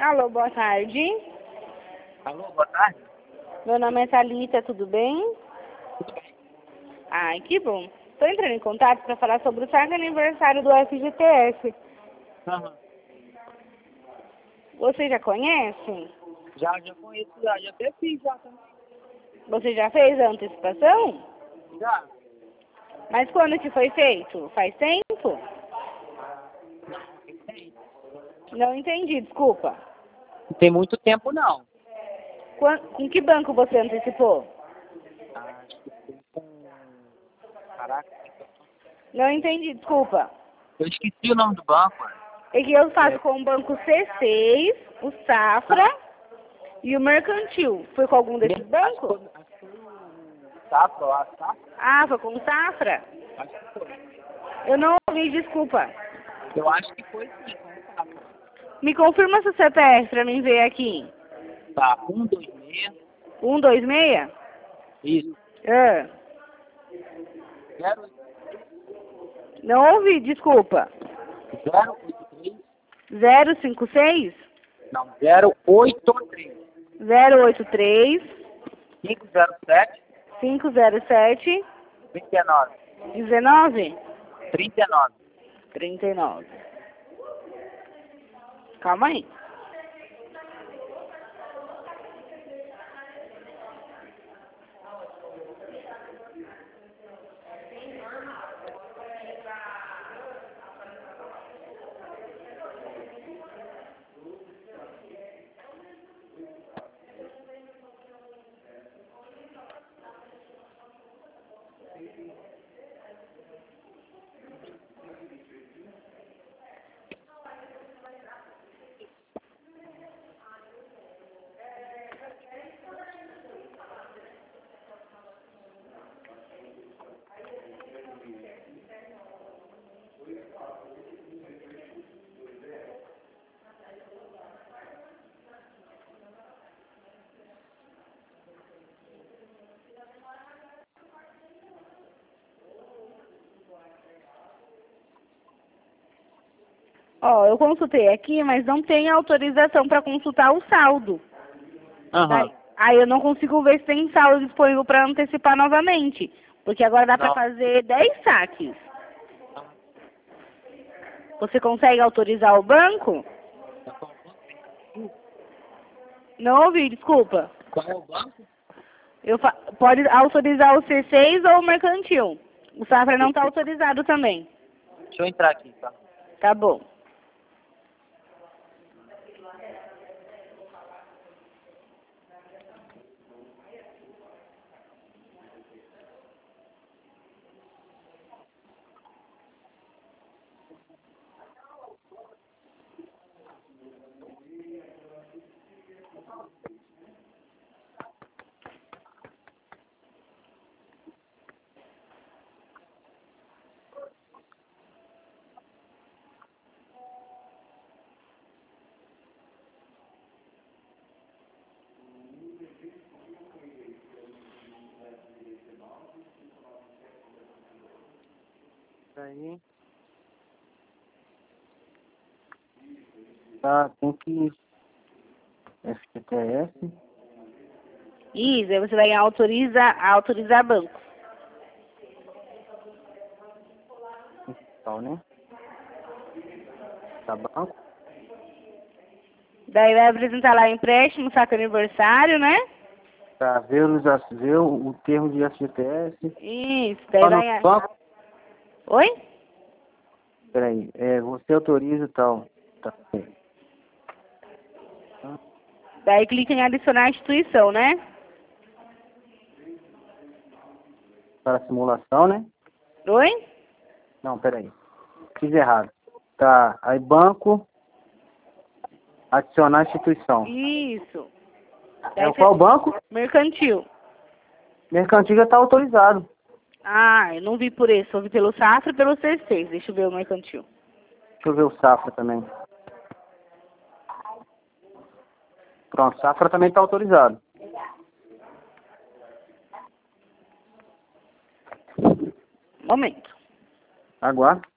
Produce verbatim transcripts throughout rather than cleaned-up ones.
Alô, boa tarde. Alô, boa tarde. Meu nome é Thalita, tudo bem? Tudo bem. Ai, que bom. Estou entrando em contato para falar sobre o saque aniversário do F G T S. Aham. Você já conhece? Já, já conheço, já, já até fiz já também. Você já fez a antecipação? Já. Mas quando que foi feito? Faz tempo? Não tem. Não entendi, desculpa. Não tem muito tempo, não. Quan- Com que banco você antecipou? Acho que foi com... Caraca, Não entendi, desculpa. eu esqueci o nome do banco, mano. É que eu faço É. com o banco C seis, o Safra e o Mercantil. Foi com algum desses Acho que bancos? foi, acho que foi o Safra lá, tá? Ah, foi com o Safra? Acho que foi. Eu não ouvi, desculpa. Eu acho que foi sim, com o Safra. Me confirma seu C P F pra mim ver aqui. Tá, um, dois, seis. um dois seis? Isso. Ah, Zero, não ouvi, desculpa. zero, oito, três. zero cinco seis? Não, zero, oito, três. zero oito três, cinco, zero, sete. cinco zero sete, trinta e nove. dezenove? trinta e nove. trinta e nove. Calma aí. Ó, eu consultei aqui, mas não tem autorização para consultar o saldo. Aham. Daí- Aí eu não consigo ver se tem saldo disponível para antecipar novamente. Porque agora dá para Não. fazer dez saques. Você consegue autorizar o banco? Não ouvi, desculpa. Qual é o banco? Eu fa- Pode autorizar o C seis ou o mercantil. O Safra não está autorizado também. Deixa eu entrar aqui, tá? Tá bom. Aí. Tá, tem que... F G T S. Isso, aí você vai autorizar, autorizar banco. Então, né? Tá banco. Daí vai apresentar lá empréstimo, saco aniversário, né? Tá, ver, os, ver o, o termo de F G T S. Isso, daí Tá no vai... banco. Oi? Peraí, é, você autoriza e tal. Tá. Daí clica em adicionar a instituição, né? Para a simulação, né? Oi? Não, peraí. Fiz errado. Tá, aí banco, adicionar instituição. Isso. É Daí o qual você... banco? Mercantil. Mercantil já tá autorizado. Ah, eu não vi por esse, eu vi pelo Safra e pelo C seis. Deixa eu ver o mercantil. Deixa eu ver o Safra também. Pronto, Safra também tá autorizado. Momento. Aguarde.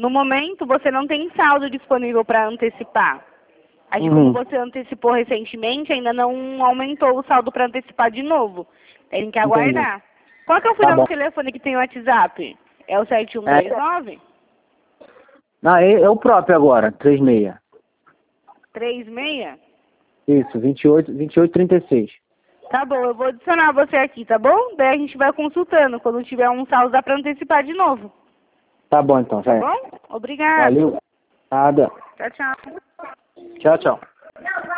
No momento, você não tem saldo disponível para antecipar. Aí, Uhum. como você antecipou recentemente, ainda não aumentou o saldo para antecipar de novo. Tem que aguardar. Qual que é o final Tá bom. do telefone que tem o WhatsApp? É o sete um três nove? Não, é, é o próprio agora, três seis. três seis? Isso, vinte e oito, vinte e oito, trinta e seis. Tá bom, eu vou adicionar você aqui, tá bom? Daí a gente vai consultando. Quando tiver um saldo, dá para antecipar de novo. Tá bom, então, já Tá é. bom? Obrigada. Valeu. Nada. Tchau, tchau. Tchau, tchau.